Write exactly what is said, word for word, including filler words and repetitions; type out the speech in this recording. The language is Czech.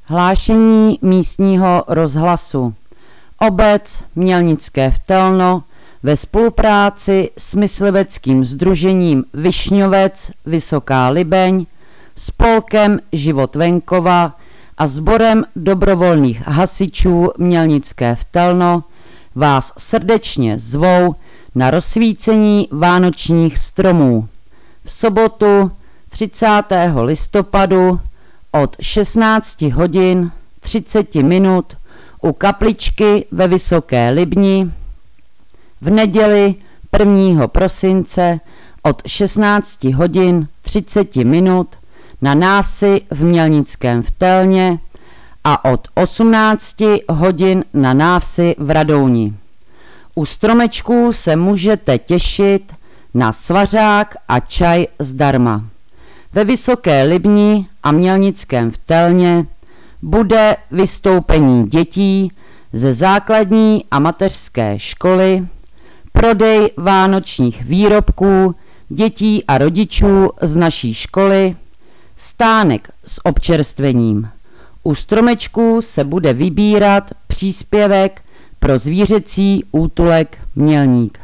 Hlášení místního rozhlasu. Obec Mělnické Vtelno ve spolupráci s mysliveckým sdružením Višňovec Vysoká Libeň, spolkem Život venkova a sborem dobrovolných hasičů Mělnické Vtelno vás srdečně zvou na rozsvícení vánočních stromů v sobotu třicátého listopadu od šestnácti hodin třicet minut u kapličky ve Vysoké Libni, v neděli prvního prosince od šestnácti hodin třicet minut na návsi v Mělnickém Vtelně a od osmnácti hodin na návsi v Radouni. U stromečků se můžete těšit na svařák a čaj zdarma. Ve Vysoké Libni a Mělnickém Vtelně bude vystoupení dětí ze základní a mateřské školy, prodej vánočních výrobků dětí a rodičů z naší školy, stánek s občerstvením. U stromečků se bude vybírat příspěvek pro zvířecí útulek Mělník.